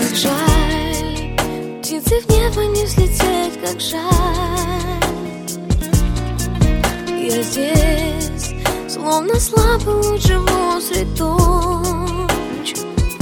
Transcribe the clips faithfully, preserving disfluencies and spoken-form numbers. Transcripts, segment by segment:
Как жаль, птицы в небо не взлететь, как жаль. Я здесь, словно слабый луч, живу средь туч.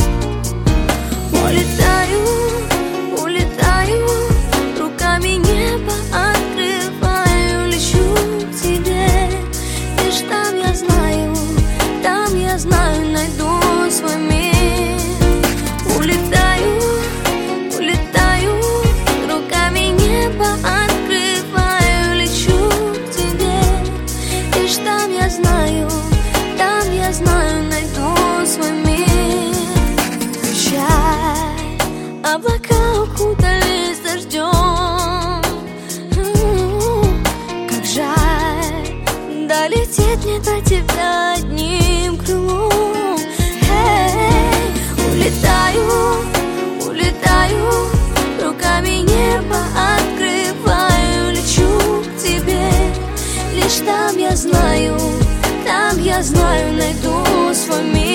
Улетаю, улетаю, руками небо открываю, лечу к тебе. Лишь там я знаю, там я знаю, найду свой мир. Улетаю, улетаю, руками небо открываю, лечу к тебе. Лишь там я знаю, там я знаю, найду свой мир. Прощай, облака укутались дождем. Как жаль, долететь мне до тебя одним крылом. Эй, улетаю, улетаю, руками небо открываю, лечу к тебе. Лишь там я знаю, там я знаю, найду свой мир.